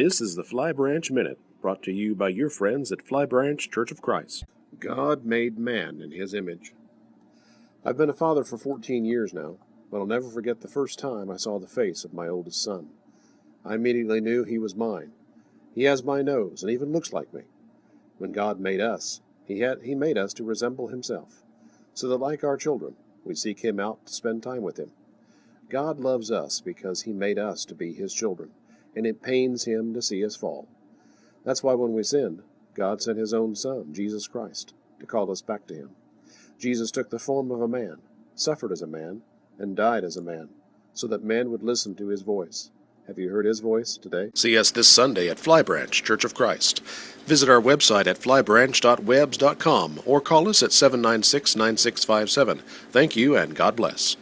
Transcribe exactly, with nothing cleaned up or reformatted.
This is the Fly Branch Minute, brought to you by your friends at Fly Branch Church of Christ. God made man in his image. I've been a father for fourteen years now, but I'll never forget the first time I saw the face of my oldest son. I immediately knew he was mine. He has my nose and even looks like me. When God made us, he had he made us to resemble himself, so that like our children, we seek him out to spend time with him. God loves us because he made us to be his children, and it pains him to see us fall. That's why when we sinned, God sent his own Son, Jesus Christ, to call us back to him. Jesus took the form of a man, suffered as a man, and died as a man, so that men would listen to his voice. Have you heard his voice today? See us this Sunday at Fly Branch Church of Christ. Visit our website at fly branch dot webs dot com or call us at seven nine six, nine six five seven. Thank you and God bless.